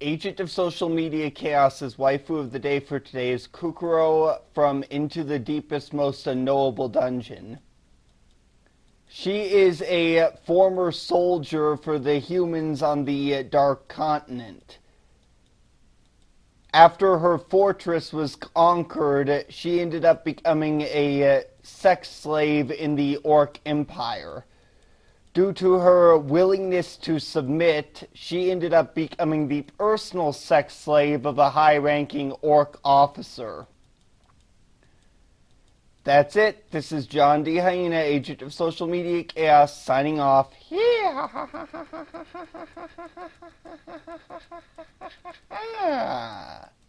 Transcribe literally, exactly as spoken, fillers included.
Agent of Social Media Chaos's waifu of the day for today is Kukuro from Into the Deepest, Most Unknowable Dungeon. She is a former soldier for the humans on the Dark Continent. After her fortress was conquered, she ended up becoming a sex slave in the Orc Empire. Due to her willingness to submit, she ended up becoming the personal sex slave of a high-ranking Orc officer. That's it. This is John D. Hyena, Agent of Social Media Chaos, signing off. Yeah.